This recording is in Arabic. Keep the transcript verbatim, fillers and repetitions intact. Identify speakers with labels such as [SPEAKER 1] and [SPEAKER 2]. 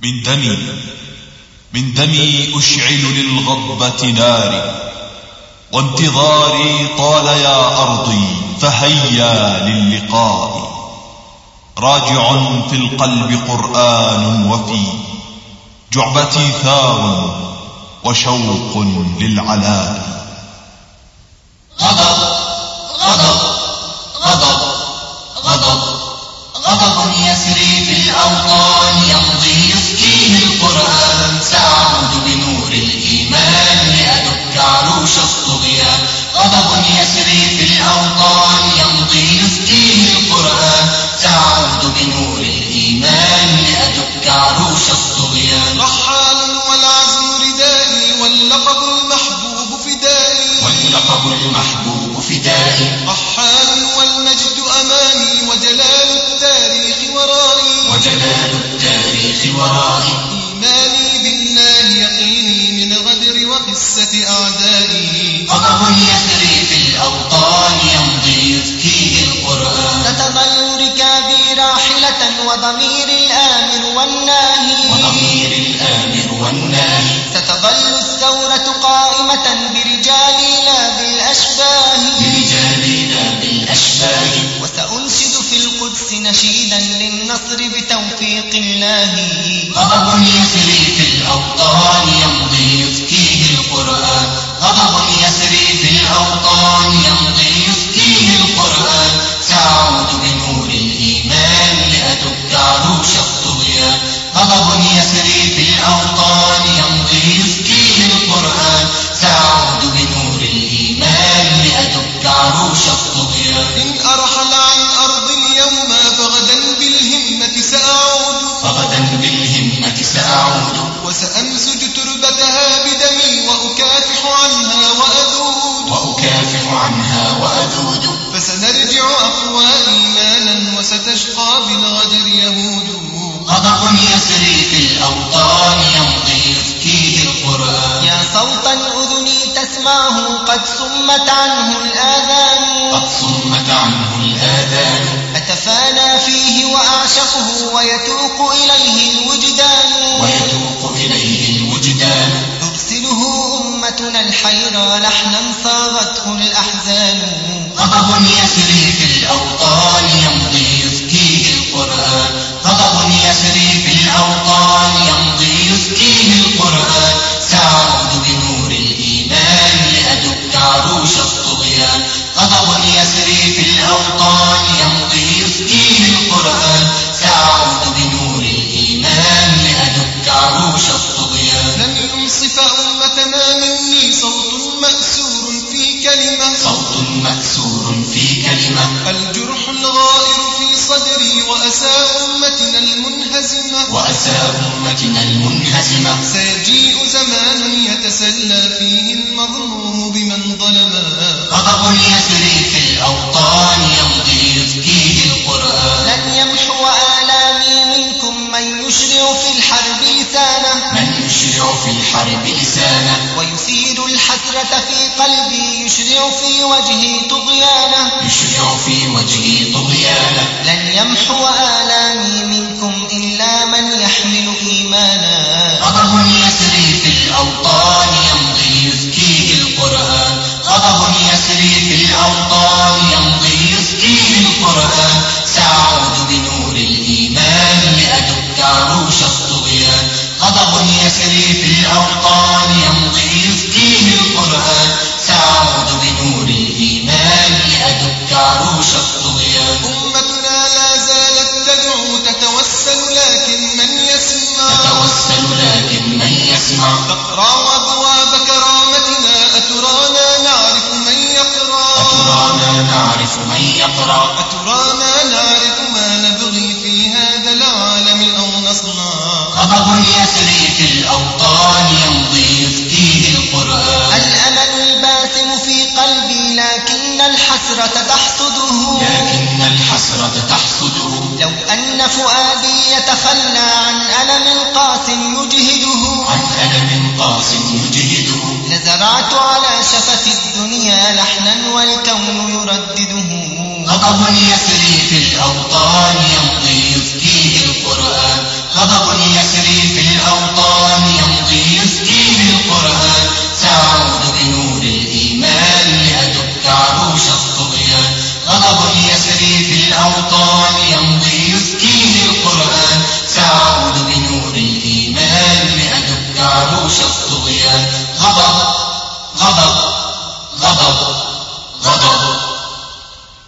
[SPEAKER 1] من دمي من دمي أشعل للغضبة ناري، وانتظاري طال يا أرضي فهيا للقاء. راجع في القلب قرآن وفي جعبتي ثار وشوق للعلاء.
[SPEAKER 2] غضب غضب غضب غضب غضب يسري في الأوطان، يمضي يسكيه القرآن. سأعود بنور الإيمان لأدك عروش الطغيان. غضب يسري في الأوطان، يمضي يسكيه القرآن. سأعود بنور الإيمان لأدك عروش الطغيان.
[SPEAKER 3] رحال والعزم ردائي، واللقب المحبوب فدائي،
[SPEAKER 2] واللقب المحبوب فدائي.
[SPEAKER 3] رحال والمجد أماني، وجلال التاريخ ورائي،
[SPEAKER 2] وجلال التاريخ ورائي.
[SPEAKER 3] إيماني بالله يقيني من غدر وخسة أعدائي.
[SPEAKER 2] غضب يسري في الأوطان، يمضي يزكيه القرآن.
[SPEAKER 4] ستظل ركابي راحلة وضمير الآمر والناهي،
[SPEAKER 2] وضمير الآمر والناهي.
[SPEAKER 4] ستظل الثورة قائمة برجالي لا بالأشباه،
[SPEAKER 2] برجالي لا بالأشباه.
[SPEAKER 4] وسأنشد في القدس نشيدا للنصر بتوفيق الله.
[SPEAKER 2] غضب يسري في الأوطان، يمضي يزكيه القرآن. غضب يسري في الأوطان، يمضي يزكيه القرآن. سأعود بنور الإيمان لأدك عروش الطغيان. غضب يسري في الأوطان، يمضي يزكيه القرآن. سأعود بنور الإيمان لأدك عروش الطغيان.
[SPEAKER 3] إن أرحل عن أرض اليوم فغدا بالهمة سأعود،
[SPEAKER 2] فغدا بالهمة سأعود.
[SPEAKER 3] وسأمزج تربتها بدمي، وأكافح عنها وأذود،
[SPEAKER 2] وأكافح عنها وأذود.
[SPEAKER 3] فسنرجع أقوى إيمانا، وستشقى بالغدر يهود.
[SPEAKER 2] غضب يسري في الأوطان، يمضي يزكيه القرآن.
[SPEAKER 4] يا صوتا أذني تسمعه قد صمت عنه الآذان،
[SPEAKER 2] قد صمت عنه الآذان.
[SPEAKER 4] أتفانى فيه وأعشقه ويتوق إليه الوجدان،
[SPEAKER 2] ويتوق إليه الوجدان.
[SPEAKER 4] ترسله أمتنا الحيرى لحنا صاغته الأحزان.
[SPEAKER 2] غضب يسري في الأوطان، يمضي يزكيه القرآن. غضب يسري في الأوطان، يمضي يزكيه القرآن. سأعود بنور الإيمان لأدك عروش الطغيان. غضب يسري في الأوطان، يمضي يزكيه القرآن. سأعود بنور الإيمان لأدك عروش الطغيان.
[SPEAKER 3] لن ينصف أمتنا مني صوت مأسور في كلمة،
[SPEAKER 2] صوت مأسور في كلمة.
[SPEAKER 3] الجرح الغائر في صدري، وأسى أمتنا المنهزمة،
[SPEAKER 2] وأسى أمتنا المنهزمة.
[SPEAKER 3] سيجيء زمان يتسلى فيه المظلوم بمن ظلما.
[SPEAKER 2] غضب يسري في الأوطان، يمضي يزكيه القرآن.
[SPEAKER 4] لن يمحو آلامي منكم من يشرع في الحرب لسانه،
[SPEAKER 2] من يشرع في الحرب لسانه.
[SPEAKER 4] ويثير الحسرة في قلبي، يشرع في وجهي طغيانه،
[SPEAKER 2] يشرع في وجهي طغيانه.
[SPEAKER 4] لن يمحو آلامي منكم إلا من يحمل إيمانا.
[SPEAKER 2] غضب يسري في الأوطان، يمضي يزكيه القرآن. غضب يسري في الأوطان، يمضي يزكيه القرآن. سأعود بنور الإيمان لأدك عروش الطغيان. غضب يسري في الأوطان، يمضي يزكيه القرآن. سأعود بنور الإيمان لأدك عروش الطغيان.
[SPEAKER 3] أمتنا لا زالت تدعو تتوسل، لكن من يسمع،
[SPEAKER 2] تتوسل لكن من يسمع.
[SPEAKER 3] تقرع أبواب كرامتنا، أترانا نعرف من يقرأ،
[SPEAKER 2] أترانا نعرف من يقرأ.
[SPEAKER 3] أترانا نعرف ما نبغي في هذا العالم أو نصنع.
[SPEAKER 2] غضب يسري في الأوطان، يمضي يزكيه القرآن.
[SPEAKER 4] الأمل الباسم في قلبي، لكن الحسرة تحصده،
[SPEAKER 2] لكن الحسرة تحصده.
[SPEAKER 4] لو أن فؤادي يتخلى عن ألم قاس يجهده،
[SPEAKER 2] عن ألم قاس يجهده.
[SPEAKER 4] لزرعت على شفة الدنيا لحنا والكون يردده.
[SPEAKER 2] غضب يسري في الأوطان، يمضي يزكيه القرآن. غضب يسري في ضياء. غضب غضب غضب